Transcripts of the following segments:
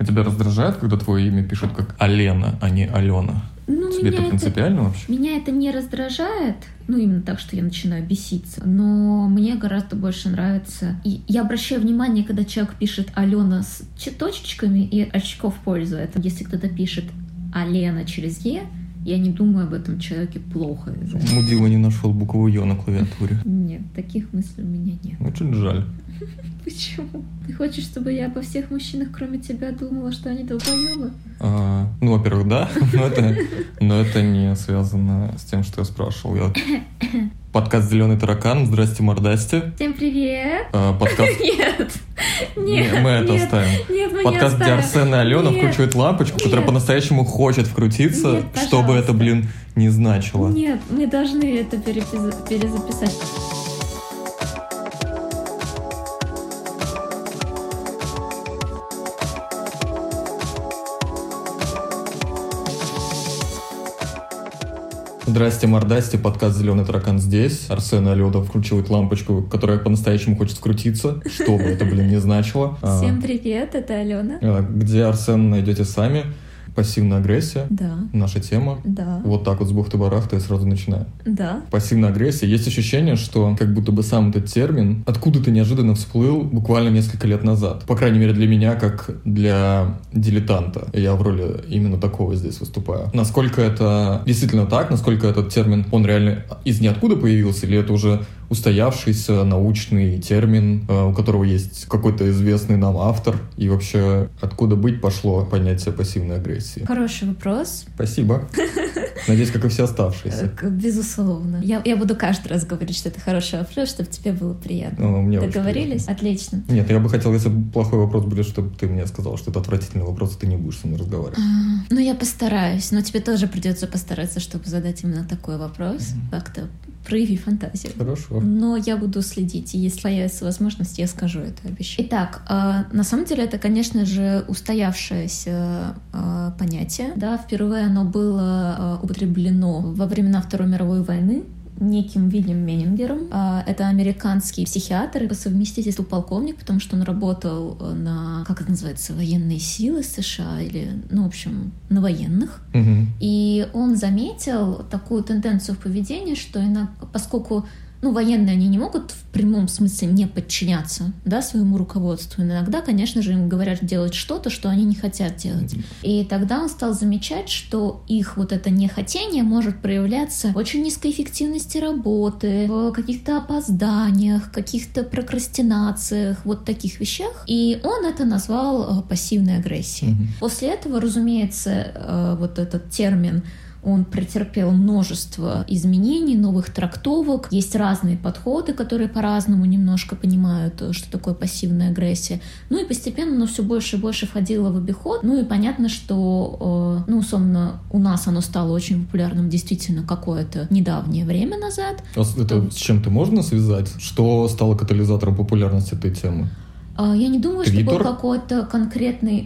А тебя раздражает, когда твое имя пишут как Алена, а не Алена? Тебе это принципиально вообще? Меня это не раздражает, именно так, что я начинаю беситься, но мне гораздо больше нравится. И я обращаю внимание, когда человек пишет Алена с точечками и очков в пользу этого. Если кто-то пишет Алена через Е, я не думаю об этом человеке плохо. Мудила не нашел букву Ё на клавиатуре. Нет, таких мыслей у меня нет. Очень жаль. Почему? Ты хочешь, чтобы я обо всех мужчинах, кроме тебя, думала, что они долбоёбы? Во-первых, да, но это не связано с тем, что я спрашивал. Подкаст «Зеленый таракан». Здрасте, мордасти. Всем привет. Подкаст... Нет. Мы это оставим. Нет, мы подкаст, где Арсен и Алена вкручивают лампочку, которая по-настоящему хочет вкрутиться, чтобы это, не значило. Нет, мы должны это перезаписать. Здрасте, мордасти, подкаст «Зеленый таракан» здесь. Арсен и Алена вкручивают лампочку, которая по-настоящему хочет вкрутиться, что бы это, не значило. Всем привет, это Алена. Где Арсен найдете сами. Пассивная агрессия. Да. Наша тема. Да. Вот так вот с бухты-барахты я сразу начинаю. Да. Пассивная агрессия. Есть ощущение, что как будто бы сам этот термин откуда-то неожиданно всплыл буквально несколько лет назад. По крайней мере для меня, как для дилетанта. Я в роли именно такого здесь выступаю. Насколько это действительно так? Насколько этот термин, он реально из ниоткуда появился? Или это уже устоявшийся научный термин, у которого есть какой-то известный нам автор? И вообще, откуда быть пошло понятие пассивной агрессии? Хороший вопрос. Спасибо. Надеюсь, как и все оставшиеся. Безусловно. Я буду каждый раз говорить, что это хороший вопрос, чтобы тебе было приятно. Договорились? Отлично. Нет, я бы хотел, если плохой вопрос будет, чтобы ты мне сказал, что это отвратительный вопрос, и ты не будешь со мной разговаривать. Я постараюсь, но тебе тоже придется постараться, чтобы задать именно такой вопрос. Как-то прояви фантазию. Хорошо. Но я буду следить, и если появится возможность, я скажу это, обещаю. Итак, на самом деле это, конечно же, устоявшееся понятие. Да, впервые оно было употреблено во времена Второй мировой войны неким Вильям Меннингером. Это американский психиатр и по совместительству полковник, потому что он работал на, как это называется, военные силы США или, в общем, на военных. Угу. И он заметил такую тенденцию в поведении, что поскольку военные, они не могут в прямом смысле не подчиняться, своему руководству. Иногда, конечно же, им говорят делать что-то, что они не хотят делать. И тогда он стал замечать, что их вот это нехотение может проявляться в очень низкой эффективности работы, в каких-то опозданиях, каких-то прокрастинациях, вот таких вещах. И он это назвал пассивной агрессией. После этого, разумеется, вот этот термин он претерпел множество изменений, новых трактовок. Есть разные подходы, которые по-разному немножко понимают, что такое пассивная агрессия. И постепенно оно все больше и больше входило в обиход. И понятно, что, условно, у нас оно стало очень популярным действительно какое-то недавнее время назад. Это с чем-то можно связать? Что стало катализатором популярности этой темы? Я не думаю, Twitter? что был какой-то конкретный...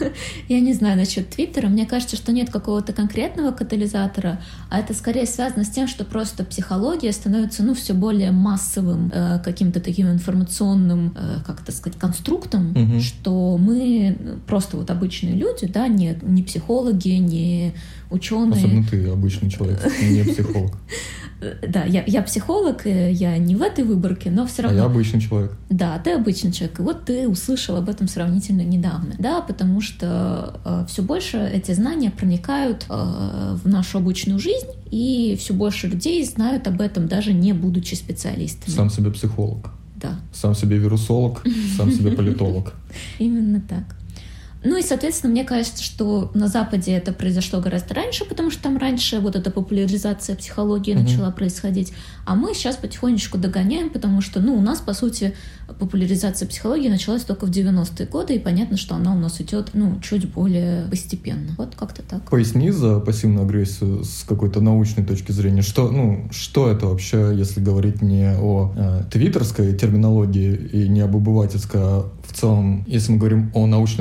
Я не знаю насчет Твиттера. Мне кажется, что нет какого-то конкретного катализатора, а это скорее связано с тем, что просто психология становится, все более массовым каким-то таким информационным, конструктом, что мы просто вот обычные люди, не психологи, не ученые. Особенно ты обычный человек, не психолог. Да, я психолог, я не в этой выборке, но все равно... А я обычный человек. Да, ты обычный человек. И вот ты услышал об этом сравнительно недавно. Да, потому что все больше эти знания проникают в нашу обычную жизнь, и все больше людей знают об этом, даже не будучи специалистами. Сам себе психолог. Да. Сам себе вирусолог, сам себе политолог. Именно так. И, соответственно, мне кажется, что на Западе это произошло гораздо раньше, потому что там раньше вот эта популяризация психологии начала происходить, а мы сейчас потихонечку догоняем, потому что, у нас, по сути, популяризация психологии началась только в 90-е годы, и понятно, что она у нас идет, чуть более постепенно. Вот как-то так. Поясни за пассивную агрессию с какой-то научной точки зрения. Что это вообще, если говорить не о твиттерской терминологии и не об обывательской, а в целом, если мы говорим о научном подходе, то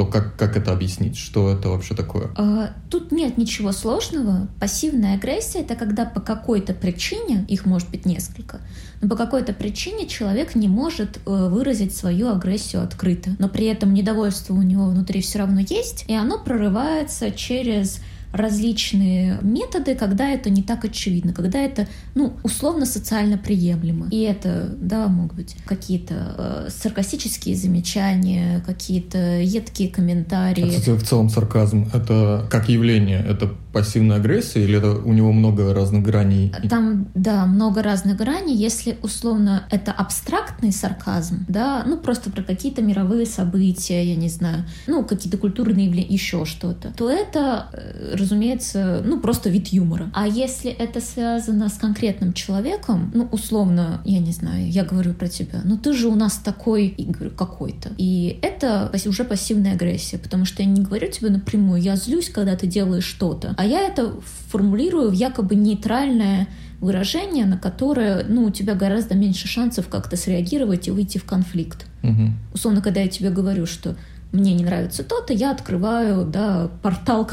то как это объяснить? Что это вообще такое? Тут нет ничего сложного. Пассивная агрессия — это когда по какой-то причине, их может быть несколько, но по какой-то причине человек не может выразить свою агрессию открыто. Но при этом недовольство у него внутри все равно есть, и оно прорывается через различные методы, когда это не так очевидно, когда это, условно социально приемлемо. И это, могут быть какие-то саркастические замечания, какие-то едкие комментарии. Кстати, в целом сарказм — это как явление, это пассивная агрессия или это у него много разных граней? Там, много разных граней. Если, условно, это абстрактный сарказм, просто про какие-то мировые события, я не знаю, какие-то культурные явления, еще что-то, то это, разумеется, просто вид юмора. А если это связано с конкретным человеком, условно, я не знаю, я говорю про тебя, ты же у нас такой, и говорю, какой-то. И это уже пассивная агрессия, потому что я не говорю тебе напрямую, я злюсь, когда ты делаешь что-то, а я это формулирую в якобы нейтральное выражение, на которое, у тебя гораздо меньше шансов как-то среагировать и выйти в конфликт. Угу. Условно, когда я тебе говорю, что мне не нравится то-то, я открываю, портал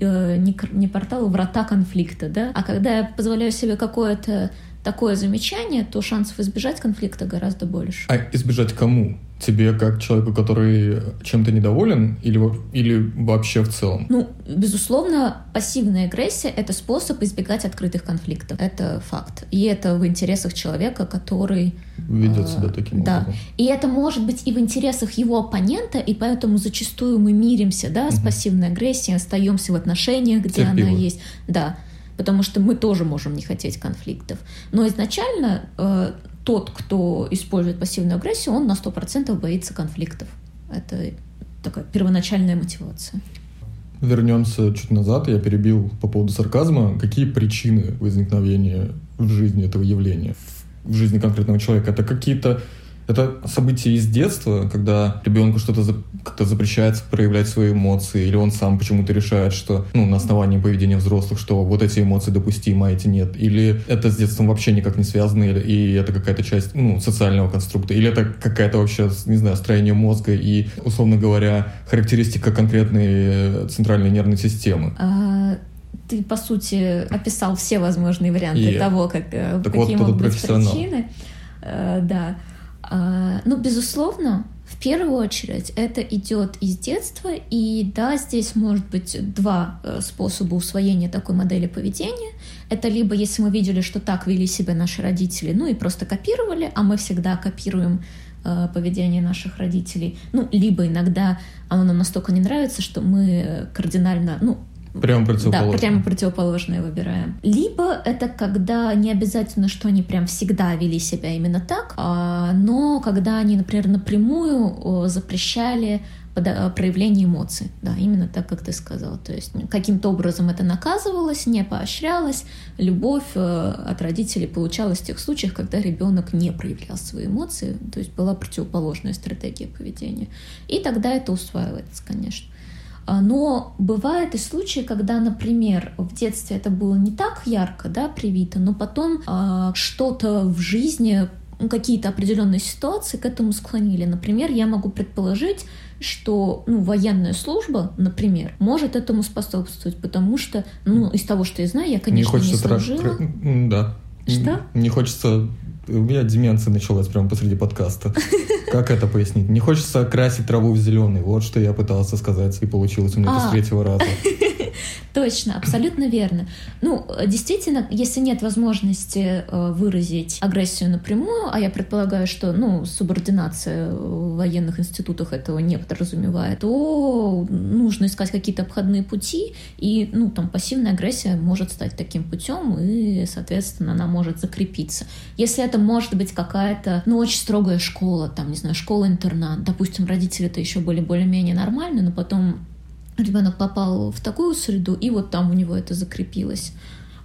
не портал, а врата конфликта, А когда я позволяю себе какое-то такое замечание, то шансов избежать конфликта гораздо больше. А избежать кому? Тебе как человеку, который чем-то недоволен, или вообще в целом? Безусловно, пассивная агрессия — это способ избегать открытых конфликтов. Это факт. И это в интересах человека, который ведет себя таким образом. Да. И это может быть и в интересах его оппонента, и поэтому зачастую мы миримся, с пассивной агрессией, остаемся в отношениях, где терпимо. Она есть. Да. Потому что мы тоже можем не хотеть конфликтов. Но изначально тот, кто использует пассивную агрессию, он на 100% боится конфликтов. Это такая первоначальная мотивация. Вернемся чуть назад, я перебил по поводу сарказма. Какие причины возникновения в жизни этого явления, в жизни конкретного человека? Это события из детства, когда ребенку что-то как-то запрещается проявлять свои эмоции, или он сам почему-то решает, что, на основании поведения взрослых, что вот эти эмоции допустимы, а эти нет. Или это с детством вообще никак не связано, и это какая-то часть, социального конструкта. Или это какая-то вообще, не знаю, строение мозга и, условно говоря, характеристика конкретной центральной нервной системы. Ты, по сути, описал все возможные варианты того, какие могут быть причины. Да. Безусловно, в первую очередь это идет из детства, и здесь может быть два способа усвоения такой модели поведения. Это либо если мы видели, что так вели себя наши родители, и просто копировали, а мы всегда копируем поведение наших родителей, либо иногда оно нам настолько не нравится, что мы кардинально, прямо противоположное. Да, прямо противоположное выбираем. Либо это когда не обязательно, что они прям всегда вели себя именно так, но когда они, например, напрямую запрещали проявление эмоций. Да, именно так, как ты сказал. То есть каким-то образом это наказывалось, не поощрялось. Любовь от родителей получалась в тех случаях, когда ребенок не проявлял свои эмоции, то есть была противоположная стратегия поведения. И тогда это усваивается, конечно. Но бывают и случаи, когда, например, в детстве это было не так ярко, привито, но потом что-то в жизни, какие-то определенные ситуации к этому склонили. Например, я могу предположить, что военная служба, например, может этому способствовать, потому что, из того, что я знаю, я, конечно, не служила. Да. Что? Не хочется... У меня деменция началась прямо посреди подкаста. Как это пояснить? Не хочется красить траву в зеленый. Вот что я пытался сказать, и получилось у меня с третьего раза. Точно, абсолютно верно. Действительно, если нет возможности выразить агрессию напрямую, а я предполагаю, что, субординация в военных институтах этого не подразумевает, то нужно искать какие-то обходные пути, и, пассивная агрессия может стать таким путем, и, соответственно, она может закрепиться. Если это может быть какая-то, очень строгая школа, не знаю, школа-интернат, допустим, родители-то еще были более-менее нормальны, но потом ребенок попал в такую среду, и вот там у него это закрепилось.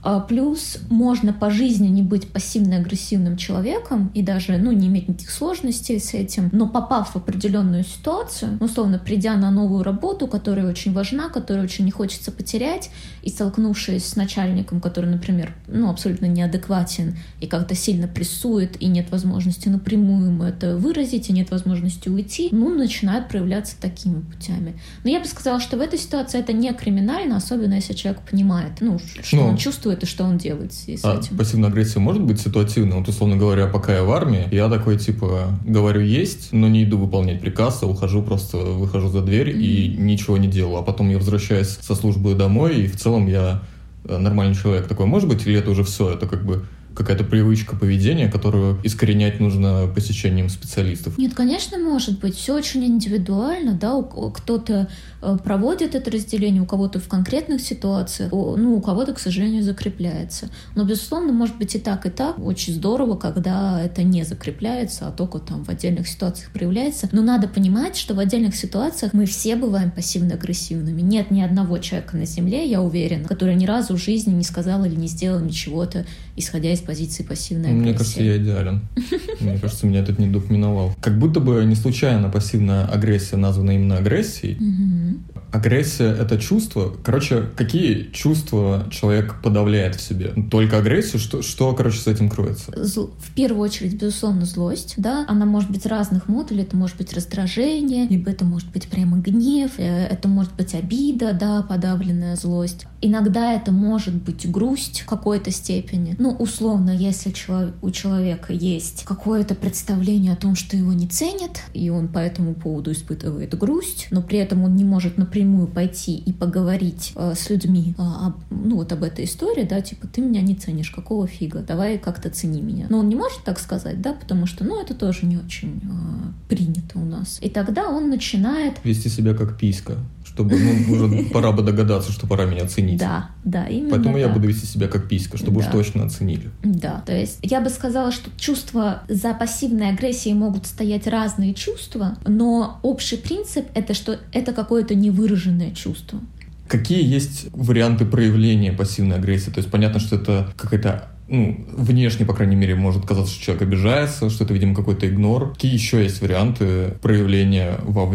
Плюс можно по жизни не быть пассивно-агрессивным человеком и даже, не иметь никаких сложностей с этим, но попав в определенную ситуацию, условно, придя на новую работу, которая очень важна, которую очень не хочется потерять, и столкнувшись с начальником, который, например, абсолютно неадекватен и как-то сильно прессует, и нет возможности напрямую ему это выразить, и нет возможности уйти, начинают проявляться такими путями. Но я бы сказала, что в этой ситуации это не криминально, особенно если человек понимает, что он чувствует и что он делает с этим. Пассивная агрессия может быть ситуативной? Условно говоря, пока я в армии, я такой, говорю есть, но не иду выполнять приказ, а просто выхожу за дверь и ничего не делаю. А потом я возвращаюсь со службы домой, и в целом я нормальный человек. Такой может быть? Или это уже все? Это какая-то привычка поведения, которую искоренять нужно посещением специалистов? Нет, конечно, может быть. Все очень индивидуально, да. Кто-то проводит это разделение, у кого-то в конкретных ситуациях, у кого-то, к сожалению, закрепляется. Но, безусловно, может быть и так, и так. Очень здорово, когда это не закрепляется, а только в отдельных ситуациях проявляется. Но надо понимать, что в отдельных ситуациях мы все бываем пассивно-агрессивными. Нет ни одного человека на Земле, я уверена, который ни разу в жизни не сказал или не сделал ничего-то, исходя из позиции пассивной агрессии. Мне кажется, я идеален. Мне кажется, меня этот недуг миновал. Как будто бы не случайно пассивная агрессия названа именно агрессией. Агрессия — это чувство. Какие чувства человек подавляет в себе? Только агрессию? Что с этим кроется? В первую очередь, безусловно, злость. Да? Она может быть разных модулей. Это может быть раздражение, либо это может быть прямо гнев, это может быть обида, да, подавленная злость. Иногда это может быть грусть в какой-то степени. Условно, если у человека есть какое-то представление о том, что его не ценят, и он по этому поводу испытывает грусть, но при этом он не может напрямую пойти и поговорить с людьми об этой истории, да, ты меня не ценишь, какого фига, давай как-то цени меня. Но он не может так сказать, да, потому что, это тоже не очень принято у нас. И тогда он начинает вести себя как писька, чтобы, уже пора бы догадаться, что пора меня ценить. Да, именно Поэтому так. Я буду вести себя как писька, чтобы уж точно оценили. Да, то есть я бы сказала, что за пассивной агрессией могут стоять разные чувства, но общий принцип — это что это какое-то невыраженное чувство. Какие есть варианты проявления пассивной агрессии? То есть понятно, что это какая-то внешне, по крайней мере, может казаться, что человек обижается, что это, видимо, какой-то игнор. Какие еще есть варианты проявления во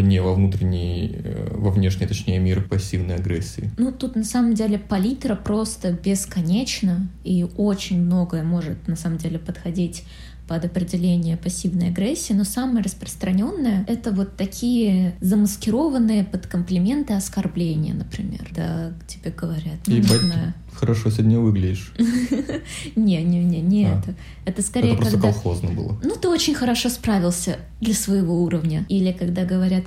внешний, точнее, мир пассивной агрессии? Тут, на самом деле, палитра просто бесконечна, и очень многое может, на самом деле, подходить под определение пассивной агрессии, но самое распространенное — это вот такие замаскированные под комплименты оскорбления, например. Да, тебе говорят. Не знаю. Хорошо сегодня выглядишь. Не это. Это скорее, это просто колхозно было. Ты очень хорошо справился для своего уровня. Или когда говорят,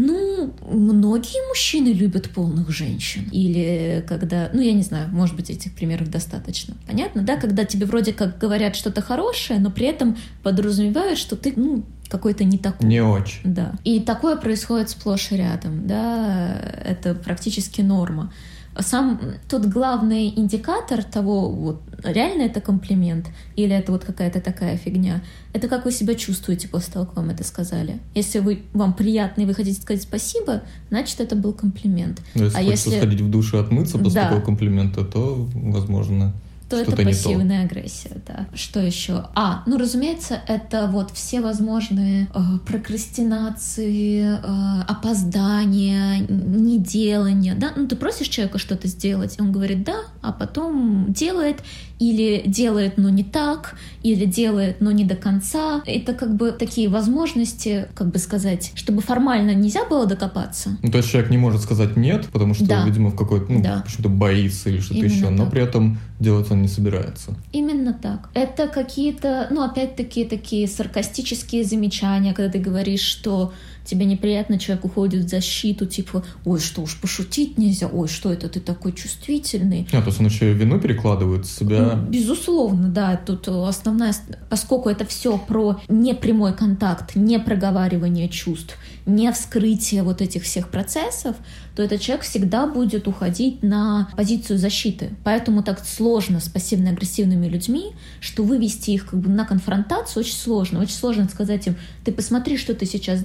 многие мужчины любят полных женщин. Или когда, я не знаю, может быть, этих примеров достаточно. Понятно, да? Когда тебе вроде как говорят что-то хорошее, но при этом подразумевают, что ты, какой-то не такой. Не очень. Да. И такое происходит сплошь и рядом, да? Это практически норма. Сам тот главный индикатор того, реально это комплимент или это какая-то такая фигня, это как вы себя чувствуете после того, как вам это сказали. Если вам приятно и вы хотите сказать спасибо, значит, это был комплимент. Если сходить в душ и отмыться после такого комплимента, то, возможно, то это пассивная агрессия, да. Что еще? Разумеется, это все возможные прокрастинации, опоздания, неделания, да. Ты просишь человека что-то сделать, он говорит «да», а потом делает, или делает, но не так, или делает, но не до конца. Это такие возможности, сказать, чтобы формально нельзя было докопаться. То есть человек не может сказать «нет», потому что, видимо, в какой-то, почему-то боится или что-то еще, но при этом делать он не собирается. Именно так. Это какие-то, опять-таки, такие саркастические замечания, когда ты говоришь, что тебе неприятно, человек уходит в защиту, ой, что уж пошутить нельзя, ой, что это ты такой чувствительный. То есть он еще и вину перекладывает с себя. Безусловно, да. Тут основная, поскольку это все про непрямой контакт, не проговаривание чувств, не вскрытие этих всех процессов, то этот человек всегда будет уходить на позицию защиты. Поэтому так сложно с пассивно-агрессивными людьми, что вывести их на конфронтацию очень сложно. Очень сложно сказать им: ты посмотри, что ты сейчас делаешь,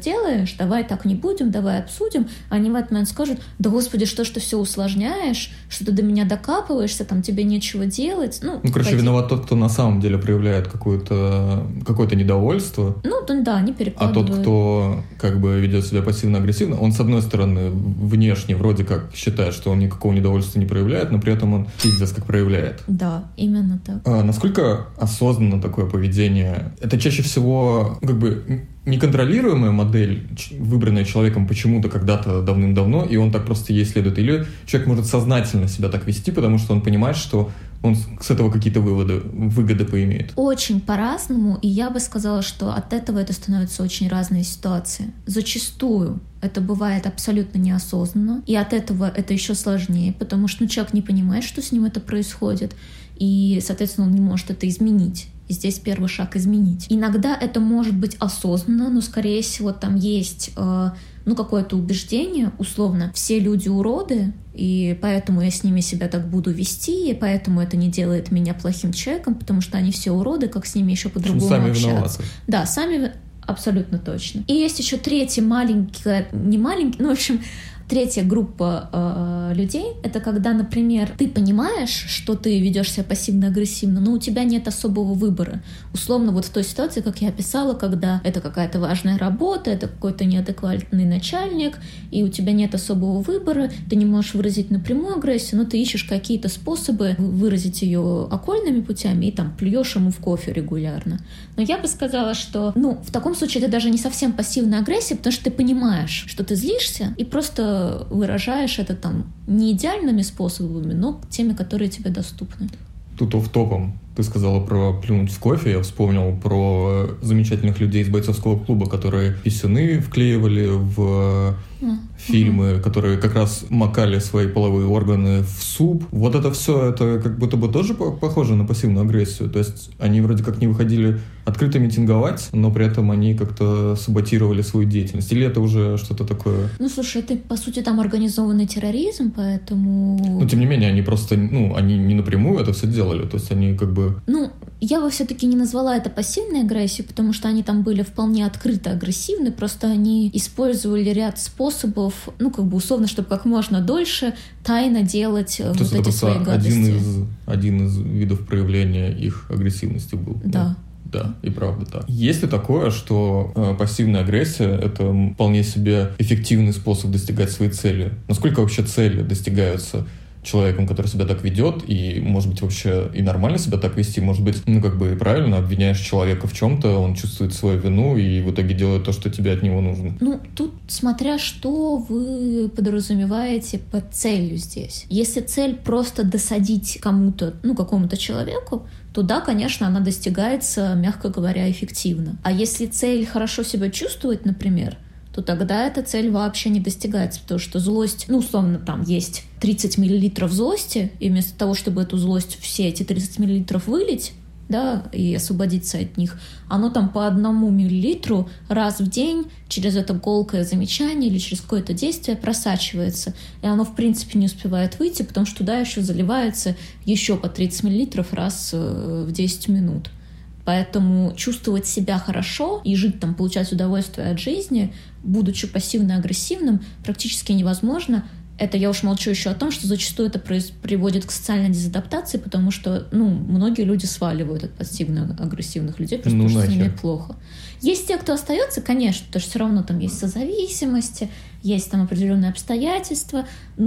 скажешь: давай так не будем, давай обсудим, они в этот момент скажут: да господи, что ж ты все усложняешь, что ты до меня докапываешься, там тебе нечего делать. Короче, виноват тот, кто на самом деле проявляет какое-то недовольство. Да, они перекладывают. А тот, кто как бы ведет себя пассивно-агрессивно, он, с одной стороны, внешне вроде как считает, что он никакого недовольства не проявляет, но при этом он пиздец как проявляет. Да, именно так. Насколько осознанно такое поведение? Это чаще всего как бы неконтролируемая модель, выбранная человеком почему-то когда-то давным-давно, и он так просто ей следует. Или человек может сознательно себя так вести, потому что он понимает, что он с этого какие-то выгоды поимеет. Очень по-разному, и я бы сказала, что от этого это становятся очень разные ситуации. Зачастую это бывает абсолютно неосознанно, и от этого это еще сложнее, потому что человек не понимает, что с ним это происходит, и, соответственно, он не может это изменить. И здесь первый шаг — изменить. Иногда это может быть осознанно, но, скорее всего, там есть какое-то убеждение, условно, все люди уроды, и поэтому я с ними себя так буду вести, и поэтому это не делает меня плохим человеком, потому что они все уроды, как с ними еще по-другому сами общаться. Виноваты. Да, сами абсолютно точно. И есть еще третья третья группа людей — это когда, например, ты понимаешь, что ты ведешь себя пассивно-агрессивно, но у тебя нет особого выбора. Условно, вот в той ситуации, как я описала, когда это какая-то важная работа, это какой-то неадекватный начальник, и у тебя нет особого выбора, ты не можешь выразить напрямую агрессию, но ты ищешь какие-то способы выразить ее окольными путями и там плюешь ему в кофе регулярно. Но я бы сказала, что в таком случае это даже не совсем пассивная агрессия, потому что ты понимаешь, что ты злишься, и просто выражаешь это там не идеальными способами, но теми, которые тебе доступны. Тут офф-топом. Ты сказала про плюнуть в кофе, я вспомнил про замечательных людей из бойцовского клуба, которые писюны вклеивали в фильмы, которые как раз макали свои половые органы в суп. Вот это все, это как будто бы тоже похоже на пассивную агрессию. То есть они вроде как не выходили открыто митинговать, но при этом они как-то саботировали свою деятельность. Или это уже что-то такое? Слушай, это, по сути, там организованный терроризм, поэтому... Но, тем не менее, они просто, они не напрямую это все делали. То есть они как бы... Я бы все-таки не назвала это пассивной агрессией, потому что они там были вполне открыто агрессивны, просто они использовали ряд способов, условно, чтобы как можно дольше тайно делать вот эти свои гадости. Один из видов проявления их агрессивности был. Да. Да, и правда так. Есть ли такое, что пассивная агрессия — это вполне себе эффективный способ достигать своей цели? Насколько вообще цели достигаются человеком, который себя так ведет, и, может быть, вообще и нормально себя так вести, может быть, и правильно обвиняешь человека в чем-то, он чувствует свою вину и в итоге делает то, что тебе от него нужно. Тут смотря что вы подразумеваете под целью здесь. Если цель просто досадить кому-то, какому-то человеку, то да, конечно, она достигается, мягко говоря, эффективно. А если цель хорошо себя чувствовать, например, то тогда эта цель вообще не достигается, потому что злость, условно, там есть 30 мл злости, и вместо того, чтобы эту злость, все эти 30 мл вылить, да, и освободиться от них, оно там по 1 миллилитру раз в день через это колкое замечание или через какое-то действие просачивается, и оно, в принципе, не успевает выйти, потому что туда еще заливается еще по 30 миллилитров раз в 10 минут. Поэтому чувствовать себя хорошо и жить там, получать удовольствие от жизни, будучи пассивно-агрессивным, практически невозможно. Это я уж молчу еще о том, что зачастую это приводит к социальной дезадаптации, потому что, многие люди сваливают от пассивно-агрессивных людей, просто потому что с ними плохо. Есть те, кто остается, конечно, потому что все равно там есть созависимости, есть там определенные обстоятельства,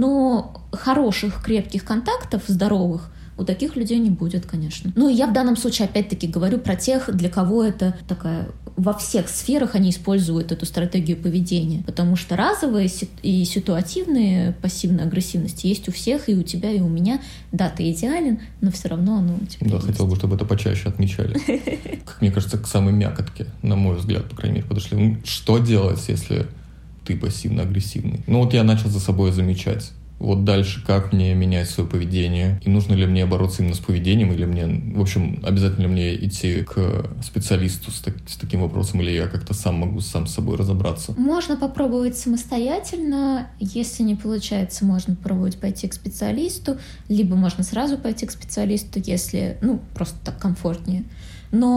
но хороших, крепких контактов, здоровых, у таких людей не будет, конечно. Я в данном случае опять-таки говорю про тех, для кого это такая... Во всех сферах они используют эту стратегию поведения, потому что разовые и ситуативные пассивно-агрессивности есть у всех, и у тебя, и у меня. Да, ты идеален, но все равно оно у тебя есть. Хотел бы, чтобы это почаще отмечали. Как мне кажется, к самой мякотке, на мой взгляд, по крайней мере, подошли. Что делать, если ты пассивно-агрессивный? Я начал за собой замечать. Вот дальше, как мне менять свое поведение? И нужно ли мне бороться именно с поведением? Или мне, в общем, обязательно ли мне идти к специалисту с таким вопросом? Или я как-то сам могу сам с собой разобраться? Можно попробовать самостоятельно. Если не получается, можно попробовать пойти к специалисту. Либо можно сразу пойти к специалисту, если, просто так комфортнее. Но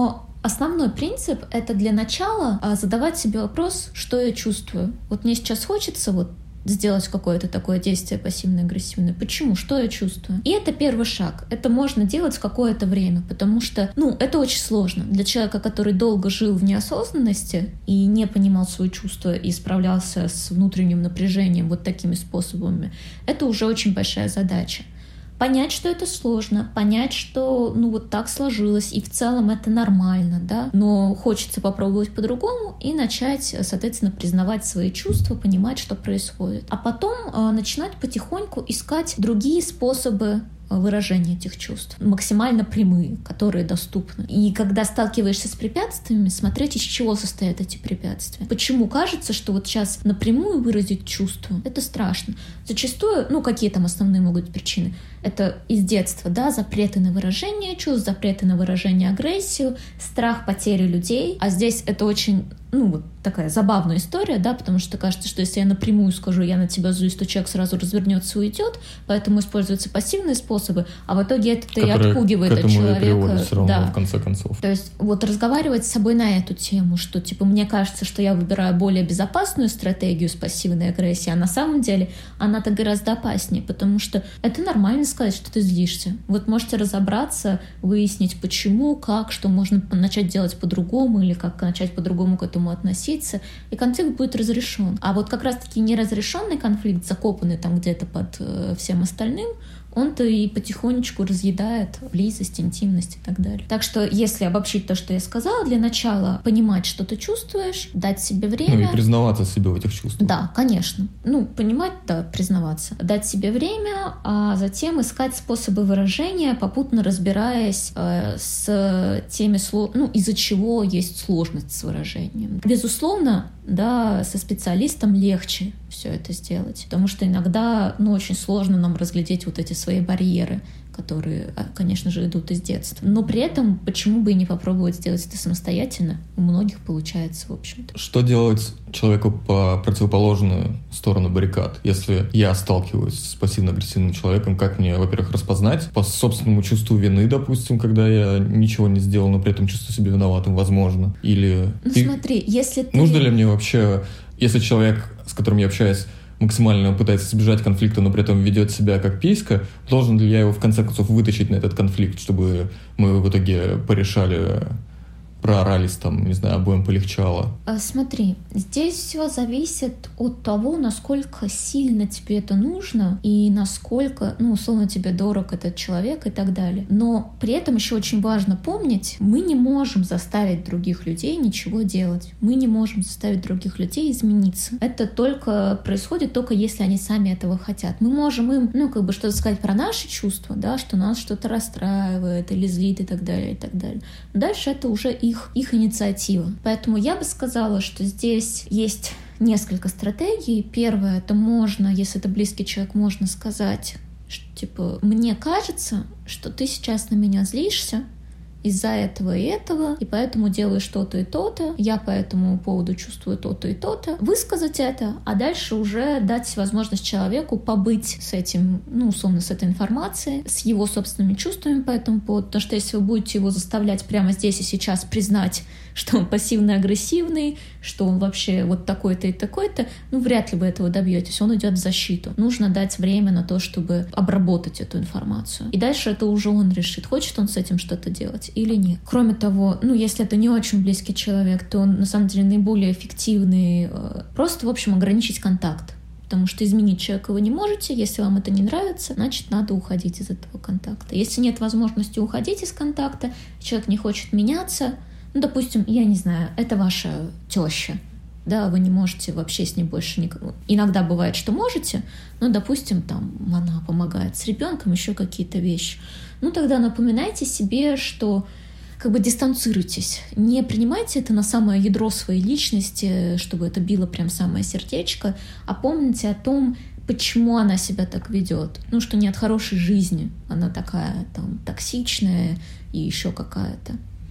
основной принцип — это для начала задавать себе вопрос, что я чувствую. Вот мне сейчас хочется сделать какое-то такое действие пассивно-агрессивное. Почему? Что я чувствую? И это первый шаг. Это можно делать в какое-то время, потому что, это очень сложно. Для человека, который долго жил в неосознанности и не понимал свои чувства и справлялся с внутренним напряжением вот такими способами, это уже очень большая задача. Понять, что это сложно, понять, что вот так сложилось, и в целом это нормально, да, но хочется попробовать по-другому и начать, соответственно, признавать свои чувства, понимать, что происходит. А потом начинать потихоньку искать другие способы выражения этих чувств, максимально прямые, которые доступны. И когда сталкиваешься с препятствиями, смотреть, из чего состоят эти препятствия. Почему кажется, что вот сейчас напрямую выразить чувство — это страшно. Зачастую, какие там основные могут быть причины? Это из детства, да, запреты на выражение чувств, запреты на выражение агрессию, страх потери людей. А здесь это очень, такая забавная история, да, потому что кажется, что если я напрямую скажу, я на тебя злюсь, то человек сразу развернется и уйдет, поэтому используются пассивные способы, а в итоге это и отпугивает от человека. К этому и приводит все равно, в конце концов. То есть разговаривать с собой на эту тему, что мне кажется, что я выбираю более безопасную стратегию с пассивной агрессией, а на самом деле она-то гораздо опаснее, потому что это нормально сказать, что ты злишься. Можете разобраться, выяснить почему, как, что можно начать делать по-другому или как начать по-другому к этому относиться, и конфликт будет разрешен. А как раз-таки неразрешенный конфликт, закопанный там где-то под всем остальным, он-то и потихонечку разъедает близость, интимность и так далее. Так что, если обобщить то, что я сказала, для начала понимать, что ты чувствуешь, дать себе время. И признаваться себе в этих чувствах. Да, конечно. Понимать, да, признаваться. Дать себе время, а затем искать способы выражения, попутно разбираясь с теми, из-за чего есть сложность с выражением. Безусловно, да, со специалистом легче все это сделать, потому что иногда, очень сложно нам разглядеть эти свои барьеры, которые, конечно же, идут из детства. Но при этом, почему бы и не попробовать сделать это самостоятельно? У многих получается, в общем-то. Что делать человеку по противоположную сторону баррикад? Если я сталкиваюсь с пассивно-агрессивным человеком, как мне, во-первых, распознать по собственному чувству вины, допустим, когда я ничего не сделал, но при этом чувствую себя виноватым, возможно? Или... Смотри, если ты... Нужно ли мне вообще, если человек, с которым я общаюсь, максимально пытается избежать конфликта, но при этом ведет себя как писька, должен ли я его в конце концов вытащить на этот конфликт, чтобы мы в итоге порешали, проорались обоим полегчало? Смотри, здесь все зависит от того, насколько сильно тебе это нужно и насколько, условно, тебе дорог этот человек и так далее. Но при этом еще очень важно помнить, мы не можем заставить других людей ничего делать. Мы не можем заставить других людей измениться. Это происходит только если они сами этого хотят. Мы можем им, что-то сказать про наши чувства, да, что нас что-то расстраивает или злит и так далее, и так далее. Дальше это уже их инициатива. Поэтому я бы сказала, что здесь есть несколько стратегий. Первое, это можно, если это близкий человек, можно сказать, что, мне кажется, что ты сейчас на меня злишься из-за этого и этого, и поэтому делаешь то-то и то-то, я по этому поводу чувствую то-то и то-то. Высказать это, а дальше уже дать возможность человеку побыть с этим, условно, с этой информацией, с его собственными чувствами по этому поводу, потому что если вы будете его заставлять прямо здесь и сейчас признать, что он пассивно-агрессивный, что он вообще такой-то и такой-то, вряд ли вы этого добьетесь, он идет в защиту. Нужно дать время на то, чтобы обработать эту информацию. И дальше это уже он решит, хочет он с этим что-то делать или нет. Кроме того, если это не очень близкий человек, то он, на самом деле, наиболее эффективный. Просто, в общем, ограничить контакт. Потому что изменить человека вы не можете. Если вам это не нравится, значит, надо уходить из этого контакта. Если нет возможности уходить из контакта, человек не хочет меняться, допустим, я не знаю, это ваша теща, да, вы не можете вообще с ней больше никого. Иногда бывает, что можете, но, допустим, она помогает с ребенком, еще какие-то вещи. Тогда напоминайте себе, что дистанцируйтесь. Не принимайте это на самое ядро своей личности, чтобы это било прям самое сердечко, а помните о том, почему она себя так ведет. Что не от хорошей жизни. Она такая токсичная и еще какая-то.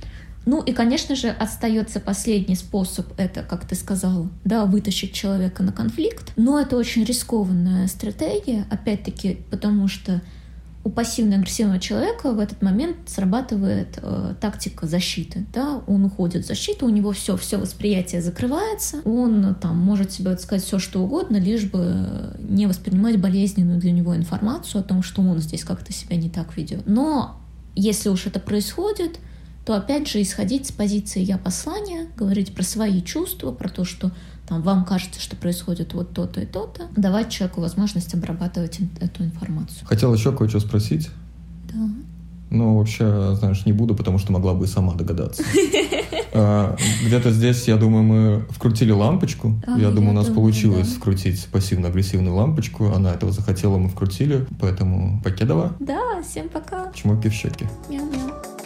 И, конечно же, остается последний способ, это, как ты сказала, да, вытащить человека на конфликт. Но это очень рискованная стратегия, опять-таки, потому что у пассивно-агрессивного человека в этот момент срабатывает тактика защиты. Да? Он уходит в защиту, у него все восприятие закрывается, он там может себе сказать все, что угодно, лишь бы не воспринимать болезненную для него информацию о том, что он здесь как-то себя не так ведет. Но если уж это происходит, то опять же исходить с позиции «я-послания», говорить про свои чувства, про то, что там, вам кажется, что происходит вот то-то и то-то, давать человеку возможность обрабатывать эту информацию. Хотел еще кое-что спросить. Да. Ну, вообще, знаешь, не буду, потому что могла бы и сама догадаться. Где-то здесь, я думаю, мы вкрутили лампочку. Я думаю, у нас получилось вкрутить пассивно-агрессивную лампочку. Она этого захотела, мы вкрутили. Поэтому покедова. Да, всем пока. Чмоки в щеки. Мяу-мяу.